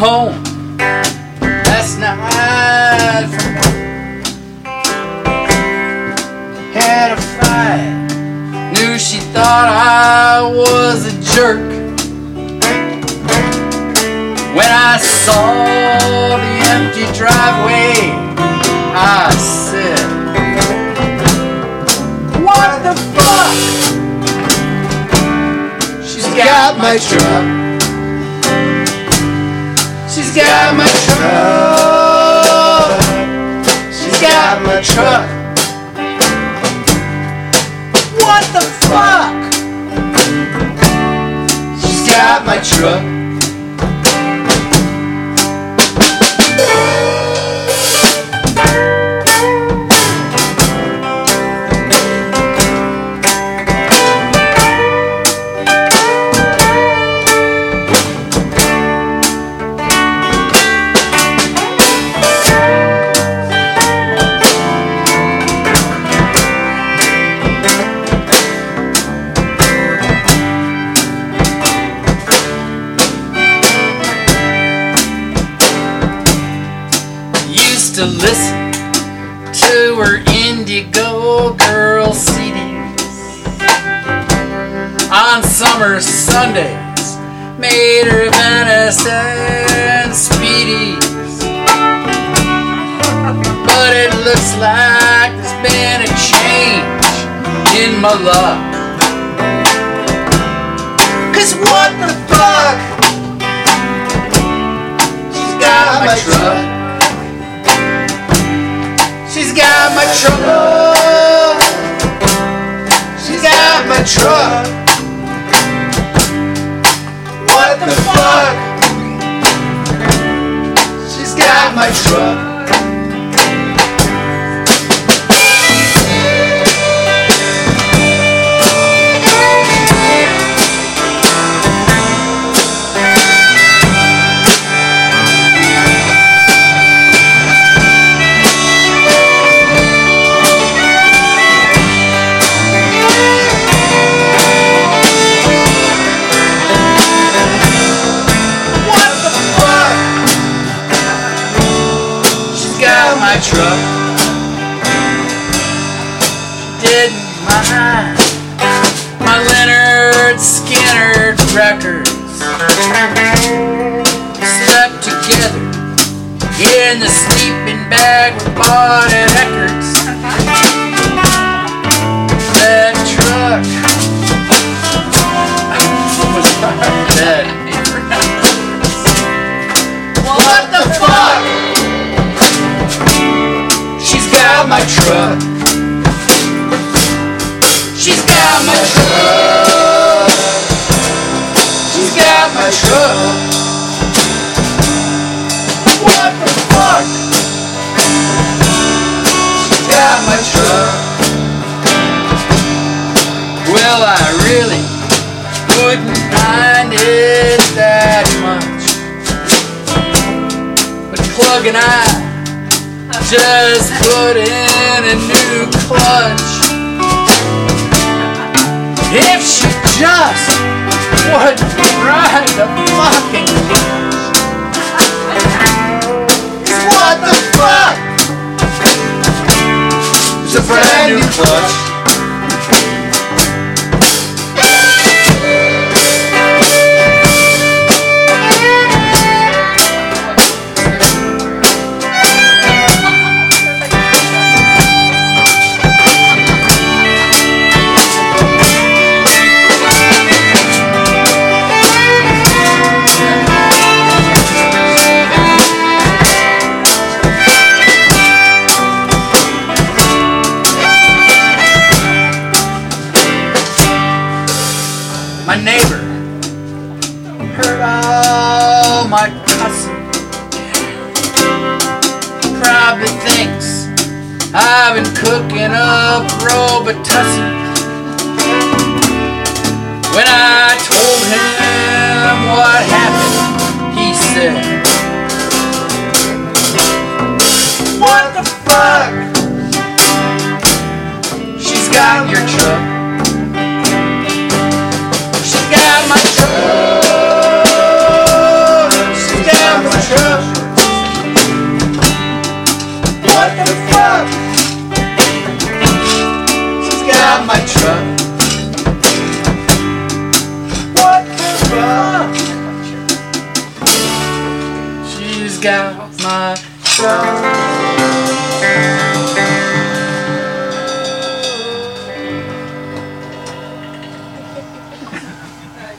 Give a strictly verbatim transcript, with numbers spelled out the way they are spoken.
home last night from work. Had a fight, knew she thought I was a jerk. When I saw the empty driveway, I said, what the fuck? She's got my truck. She's got my truck. She's got my truck. What the fuck? She's got my truck. To listen to her Indigo Girl C Ds on summer Sundays, made her Venice and Speedies. But it looks like there's been a change in my luck. 'Cause what the fuck? She's got my truck. She's got my truck. She's got my truck. What the fuck? She's got my truck. My truck. She didn't mind my Leonard Skinner records. Slept together in the sleeping bag we bought at Eckerd's. That truck was parked at what the fuck? She's got my truck. She's got my truck. She's got my truck. What the fuck? She's got my truck. Well, I really wouldn't mind it that much, but Plug and I just put in a new clutch. If she just would ride the fucking clutch. What the fuck? It's a brand new clutch. My neighbor heard all my cussing. Probably thinks I've been cooking up Robitussin. When I told him what happened, he said, what the fuck? She's got your truck. She's got my truck. She's got my got my trouble.